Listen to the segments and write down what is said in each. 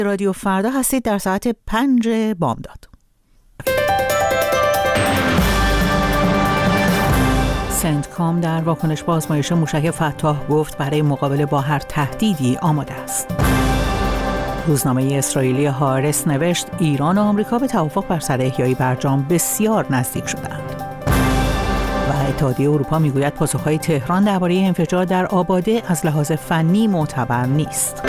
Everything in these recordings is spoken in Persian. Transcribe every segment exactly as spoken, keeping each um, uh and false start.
رادیو فردا هستید در ساعت پنج بامداد. سنتکام در واکنش به آزمایش موشک فتاح گفت برای مقابله با هر تهدیدی آماده است. روزنامه اسرائیلی هارس نوشت ایران و آمریکا به توافق بر سر احیای برجام بسیار نزدیک شدند. و اتحادیه اروپا میگوید پاسخهای تهران درباره انفجار در آباده از لحاظ فنی معتبر نیست.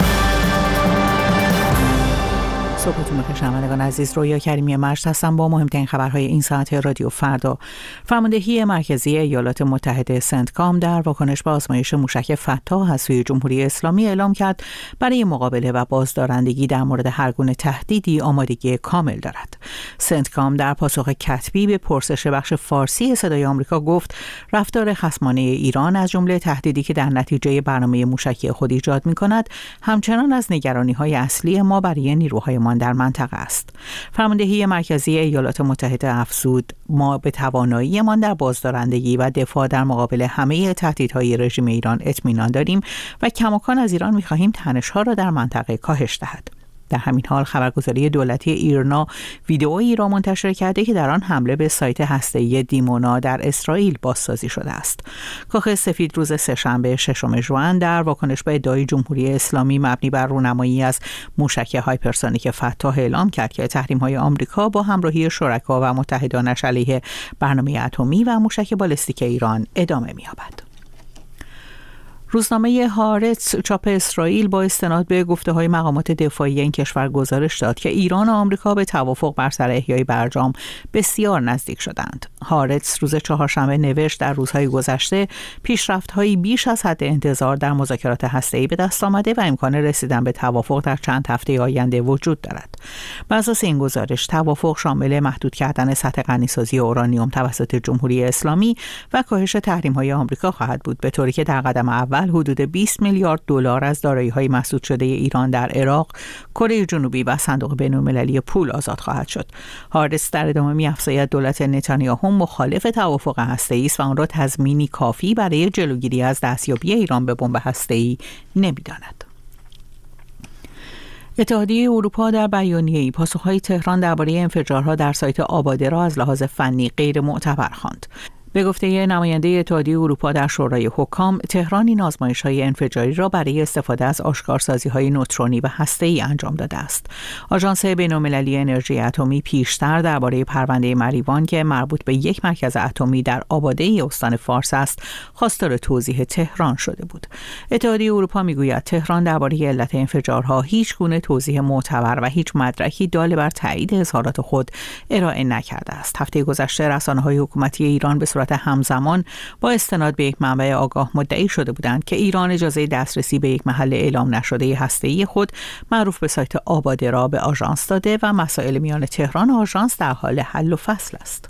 صبحتون بخیر شنوندگان عزیز، رویا کریمی مجد هستم با مهمترین خبرهای این ساعت رادیو فردا. فرماندهی مرکزی ایالات متحده سنتکام در واکنش به آزمایش موشک فتاح از سوی جمهوری اسلامی اعلام کرد برای مقابله و بازدارندگی در مورد هر گونه تهدیدی آمادگی کامل دارد. سنتکام در پاسخ کتبی به پرسش بخش فارسی صدای آمریکا گفت رفتار خصمانه ایران از جمله تهدیدی که در نتیجه برنامه موشکی خود ایجاد می‌کند همچنان از نگرانی‌های اصلی ما برای نیروهای ما در منطقه است. فرماندهی مرکزی ایالات متحده افزود ما به توانایی‌مان در بازدارندگی و دفاع در مقابل همه تهدیدهای رژیم ایران اطمینان داریم و کماکان از ایران می‌خواهیم تنش‌ها را در منطقه کاهش دهد. در همین حال خبرگزاری دولتی ایرنا ویدئویی را منتشر کرده که در آن حمله به سایت هسته‌ای دیمونا در اسرائیل بازسازی شده است. کاخ سفید روز سه‌شنبه ششم ژوئن در واکنش به ادعای جمهوری اسلامی مبنی بر رونمایی از موشک هایپرسونیک فتاح اعلام کرد که تحریم‌های آمریکا با همراهی شرکا و متحدانش علیه برنامه اتمی و موشک بالستیک ایران ادامه می‌یابد. روزنامه هارتس چاپ اسرائیل با استناد به گفته‌های مقامات دفاعی این کشور گزارش داد که ایران و آمریکا به توافق بر سر احیای برجام بسیار نزدیک شدند. هارتس روز چهارشنبه نوشت در روزهای گذشته پیشرفت‌هایی بیش از حد انتظار در مذاکرات هسته‌ای به دست آمده و امکان رسیدن به توافق در چند هفته آینده وجود دارد. بر اساس این گزارش توافق شامل محدود کردن سطح غنیسازی اورانیوم توسط جمهوری اسلامی و کاهش تحریم‌های آمریکا خواهد بود، به طوری که در قدم اول حدود بیست میلیارد دلار از دارایی‌های مسدود شده ایران در عراق، کره جنوبی و صندوق بین‌المللی پول آزاد خواهد شد. هارتس در ادامه می‌افزاید دولت نتانیاهو مخالف توافق هسته‌ای است و آن را تضمینی کافی برای جلوگیری از دستیابی ایران به بمب هسته‌ای نمی‌داند. اتحادیه اروپا در بیانیه‌ای پاسخ‌های تهران درباره انفجارها در سایت آباده را از لحاظ فنی غیر معتبر خواند. به گفته نماینده اتحادیه اروپا در شورای حکام، تهران این آزمایش‌های انفجاری را برای استفاده از آشکارسازی‌های نوترونی و هسته‌ای انجام داده است. آژانس بین‌المللی انرژی اتمی پیشتر درباره پرونده مریوان که مربوط به یک مرکز اتمی در آباده استان فارس است، خواستار توضیح تهران شده بود. اتحادیه اروپا می‌گوید تهران درباره علت انفجارها هیچ گونه توضیح معتبر و هیچ مدرکی دال بر تایید اظهارات خود ارائه نکرده است. هفته گذشته رسانه‌های حکومتی ایران به همزمان با استناد به یک منبع آگاه مدعی شده بودند که ایران اجازه دسترسی به یک محل اعلام نشده هسته‌ای خود معروف به سایت آباده را به آژانس داده و مسائل میان تهران و آژانس در حال حل و فصل است.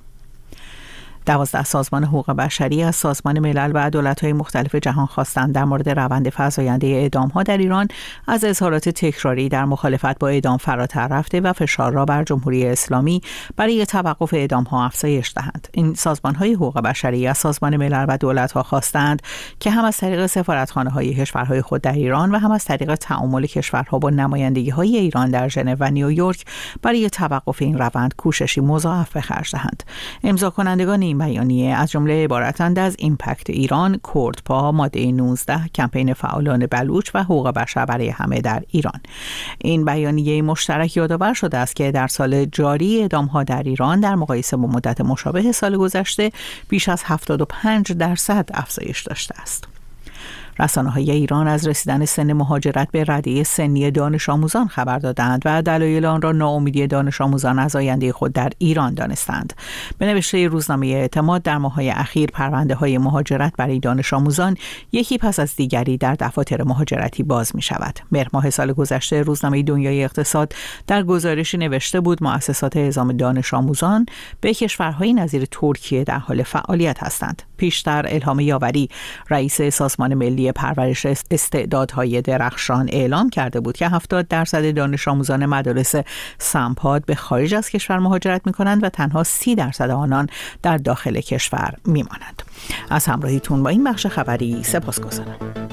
دوازده سازمان حقوق بشری از سازمان ملل و دولت‌های مختلف جهان خواستند در مورد روند فزاینده اعدام‌ها در ایران از اظهارات تکراری در مخالفت با اعدام فراتر رفته و فشار را بر جمهوری اسلامی برای توقف اعدام‌ها افزایش دهند. این سازمان‌های حقوق بشری از سازمان ملل و دولت‌ها خواستند که هم از طریق سفارتخانه‌های کشورهای خود در ایران و هم از طریق تعامل کشورها با نمایندگی‌های ایران در ژنو و نیویورک برای توقف این روند کوششی مضاعف به خرج دهند. امضا کنندگان این بیانیه از جمله عبارتند از ایمپکت ایران، کردپا، ماده نوزده، کمپین فعالان بلوچ و حقوق بشر برای همه در ایران. این بیانیه مشترک یادآور شده است که در سال جاری اعدام‌ها در ایران در مقایسه با مدت مشابه سال گذشته بیش از هفتاد و پنج درصد افزایش داشته است. رسانه‌های ایران از رسیدن سن مهاجرت به رده سنی دانش آموزان خبر دادند و دلایل آن را ناامیدی دانش آموزان از آینده خود در ایران دانستند. به نوشته روزنامه اعتماد در ماه‌های اخیر پرونده‌های مهاجرت برای دانش آموزان یکی پس از دیگری در دفاتر مهاجرتی باز می‌شود. مهر ماه سال گذشته روزنامه دنیای اقتصاد در گزارشی نوشته بود مؤسسات اعزام دانش آموزان به کشورهای نظیر ترکیه در حال فعالیت هستند. پیشتر الهام یاوری رئیس سازمان ملی پرورش استعدادهای درخشان اعلام کرده بود که هفتاد درصد دانش آموزان مدارس سمپاد به خارج از کشور مهاجرت می‌کنند و تنها سی درصد آنان در داخل کشور می‌مانند. از همراهیتون با این بخش خبری سپاسگزارم.